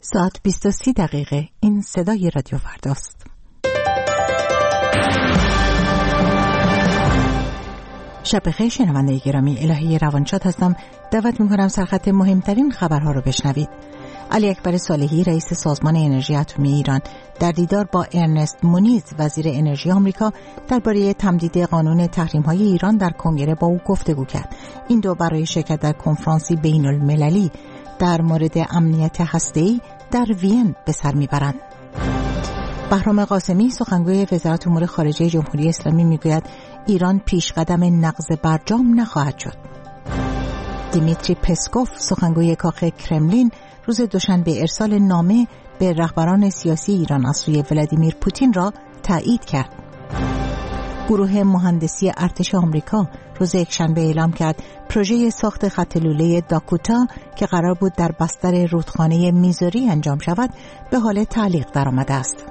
ساعت 20:30 این صدای رادیو فرداست. شب بخیر شنونده گرامی، الهی روانشاد هستم. دعوت می‌کنم سرخط مهمترین خبرها رو بشنوید. علی اکبر صالحی رئیس سازمان انرژی اتمی ایران در دیدار با ارنست مونیز وزیر انرژی آمریکا درباره تمدید قانون تحریم‌های ایران در کنگره با او گفتگو کرد. این دو برای شرکت در کنفرانسی بین‌المللی در مورد امنیت هسته‌ای در وین به سر میبرند. بهرام قاسمی سخنگوی وزارت امور خارجه جمهوری اسلامی میگوید ایران پیش قدم نقض برجام نخواهد شد. دیمیتری پسکوف سخنگوی کاخ کرملین روز دوشنبه ارسال نامه به رهبران سیاسی ایران از سوی ولادیمیر پوتین را تایید کرد. گروه مهندسی ارتش آمریکا روز یکشنبه اعلام کرد پروژه ساخت خط لوله داکوتا که قرار بود در بستر رودخانه میزوری انجام شود به حال تعلیق درآمده است.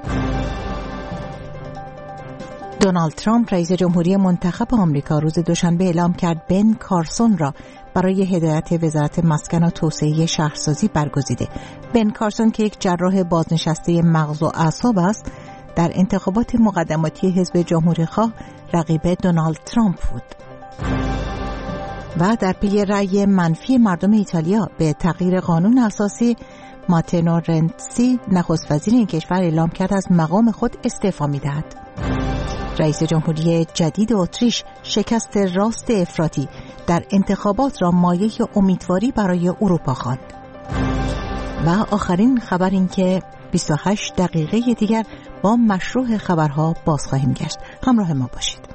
دونالد ترامپ رئیس جمهوری منتخب آمریکا روز دوشنبه اعلام کرد بن کارسون را برای هدایت وزارت مسکن و توسعه شهرسازی برگزیده. بن کارسون که یک جراح بازنشسته مغز و اعصاب است، در انتخابات مقدماتی حزب جمهوری‌خواه رقیب دونالد ترامپ بود. و در پی رأی منفی مردم ایتالیا به تغییر قانون اساسی، ماتئو رنسی نخست وزیر این کشور اعلام کرد از مقام خود استعفا می‌دهد. رئیس جمهوری جدید اتریش شکست راست افراطی در انتخابات را مایه امیدواری برای اروپا خواند. و آخرین خبر این که 28 دقیقه دیگر با مشروع خبرها باز خواهیم گشت. همراه ما باشید.